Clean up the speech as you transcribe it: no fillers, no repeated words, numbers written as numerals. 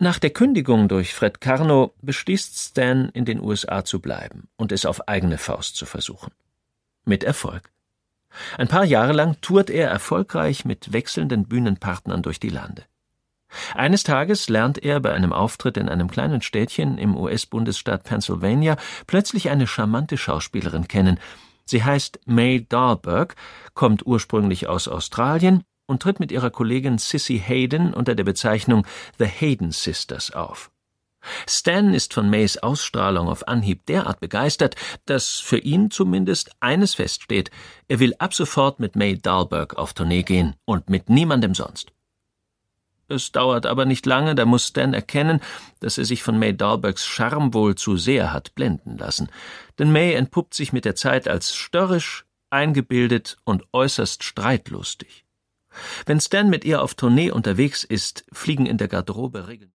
Nach der Kündigung durch Fred Karno beschließt Stan, in den USA zu bleiben und es auf eigene Faust zu versuchen. Mit Erfolg. Ein paar Jahre lang tourt er erfolgreich mit wechselnden Bühnenpartnern durch die Lande. Eines Tages lernt er bei einem Auftritt in einem kleinen Städtchen im US-Bundesstaat Pennsylvania plötzlich eine charmante Schauspielerin kennen. Sie heißt May Dahlberg, kommt ursprünglich aus Australien und tritt mit ihrer Kollegin Sissy Hayden unter der Bezeichnung The Hayden Sisters auf. Stan ist von Mays Ausstrahlung auf Anhieb derart begeistert, dass für ihn zumindest eines feststeht: Er will ab sofort mit May Dahlberg auf Tournee gehen und mit niemandem sonst. Es dauert aber nicht lange, da muss Stan erkennen, dass er sich von May Dahlbergs Charme wohl zu sehr hat blenden lassen. Denn May entpuppt sich mit der Zeit als störrisch, eingebildet und äußerst streitlustig. Wenn Stan mit ihr auf Tournee unterwegs ist, fliegen in der Garderobe regelmäßig